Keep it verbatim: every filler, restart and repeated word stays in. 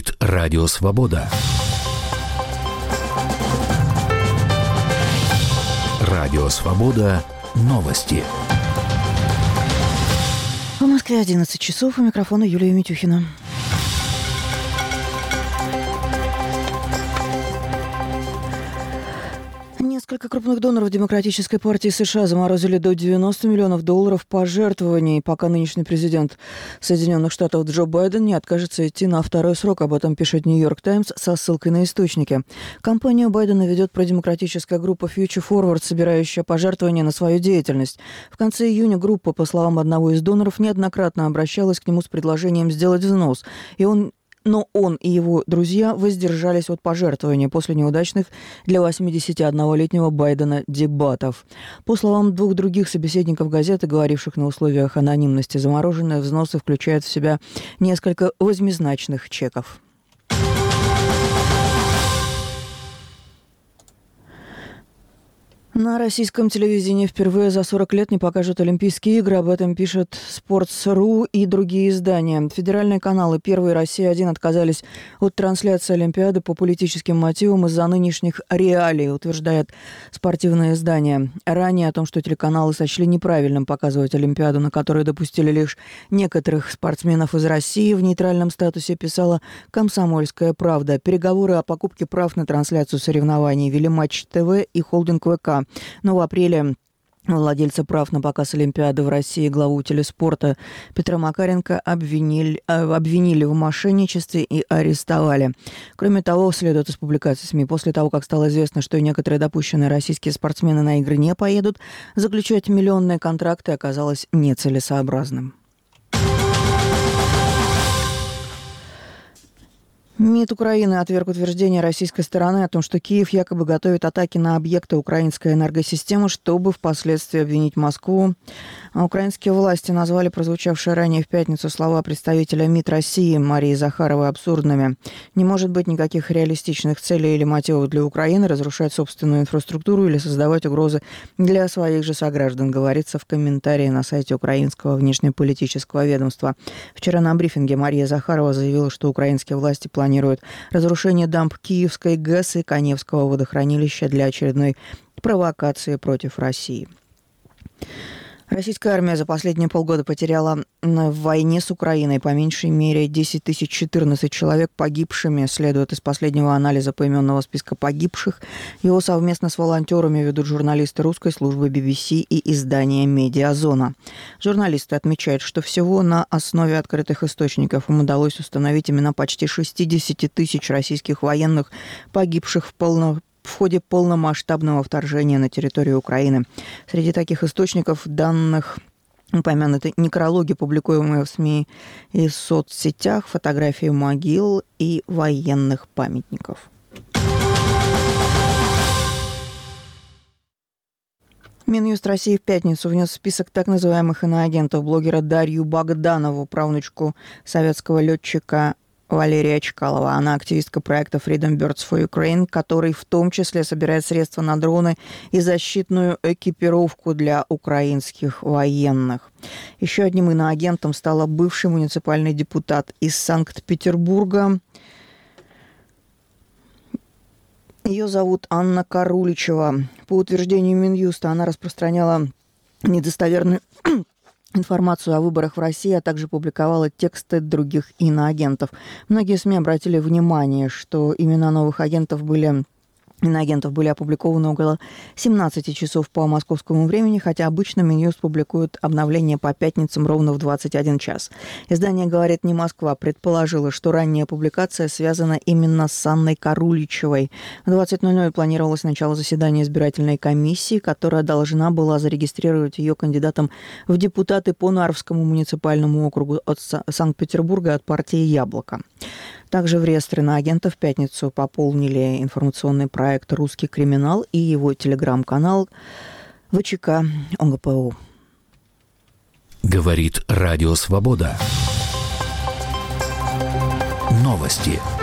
Говорит Радио Свобода. Радио Свобода. Новости. В Москве одиннадцать часов. У микрофона Юлия Митюхина. Несколько крупных доноров Демократической партии США заморозили до девяноста миллионов долларов пожертвований, пока нынешний президент Соединенных Штатов Джо Байден не откажется идти на второй срок. Об этом пишет «Нью-Йорк Таймс» со ссылкой на источники. Кампанию Байдена ведет продемократическая группа Future Forward, собирающая пожертвования на свою деятельность. В конце июня группа, по словам одного из доноров, неоднократно обращалась к нему с предложением сделать взнос, и он Но он и его друзья воздержались от пожертвования после неудачных для восьмидесятиоднолетнего Байдена дебатов. По словам двух других собеседников газеты, говоривших на условиях анонимности, замороженные взносы включают в себя несколько восьмизначных чеков. На российском телевидении впервые за сорок лет не покажут Олимпийские игры. Об этом пишет Sports.ru и другие издания. Федеральные каналы «Первый» и «Россия-один» отказались от трансляции Олимпиады по политическим мотивам из-за нынешних реалий, утверждает спортивное издание. Ранее о том, что телеканалы сочли неправильным показывать Олимпиаду, на которой допустили лишь некоторых спортсменов из России, в нейтральном статусе писала «Комсомольская правда». Переговоры о покупке прав на трансляцию соревнований вели Матч ТВ и холдинг ВК. Но в апреле владельцы прав на показ Олимпиады в России главу телеспорта Петра Макаренко обвинили, обвинили в мошенничестве и арестовали. Кроме того, следует из публикаций СМИ, после того, как стало известно, что и некоторые допущенные российские спортсмены на игры не поедут, заключать миллионные контракты оказалось нецелесообразным. МИД Украины отверг утверждение российской стороны о том, что Киев якобы готовит атаки на объекты украинской энергосистемы, чтобы впоследствии обвинить Москву. А украинские власти назвали прозвучавшие ранее в пятницу слова представителя МИД России Марии Захаровой абсурдными. Не может быть никаких реалистичных целей или мотивов для Украины разрушать собственную инфраструктуру или создавать угрозы для своих же сограждан, говорится в комментарии на сайте украинского внешнеполитического ведомства. Вчера на брифинге Мария Захарова заявила, что украинские власти планируют планирует разрушение дамб Киевской ГЭС и Каневского водохранилища для очередной провокации против России. Российская армия за последние полгода потеряла в войне с Украиной по меньшей мере десять тысяч четырнадцать человек погибшими, следует из последнего анализа поименного списка погибших. Его совместно с волонтерами ведут журналисты русской службы би би си и издания «Медиазона». Журналисты отмечают, что всего на основе открытых источников им удалось установить имена почти шестьдесят тысяч российских военных, погибших в полном в ходе полномасштабного вторжения на территорию Украины. Среди таких источников данных упомянуты некрологи, публикуемые в СМИ и в соцсетях, фотографии могил и военных памятников. Минюст России в пятницу внес в список так называемых иноагентов блогера Дарью Богданову, правнучку советского летчика Валерия Чкалова. Она активистка проекта Freedom Birds for Ukraine, который в том числе собирает средства на дроны и защитную экипировку для украинских военных. Еще одним иноагентом стала бывший муниципальный депутат из Санкт-Петербурга. Ее зовут Анна Каруличева. По утверждению Минюста, она распространяла недостоверную информацию о выборах в России, а также публиковала тексты других иноагентов. Многие СМИ обратили внимание, что имена новых агентов были... Иноагентов были опубликованы около семнадцати часов по московскому времени, хотя обычно Минюст публикует обновления по пятницам ровно в двадцать один час. Издание «Говорит не Москва» предположило, что ранняя публикация связана именно с Анной Каруличевой. В двадцать ноль ноль планировалось начало заседания избирательной комиссии, которая должна была зарегистрировать ее кандидатом в депутаты по Нарвскому муниципальному округу от Санкт-Петербурга от партии «Яблоко». Также в реестре на агента в пятницу пополнили информационный проект «Русский криминал» и его телеграм-канал ВЧК ОГПУ. Говорит Радио Свобода. Новости.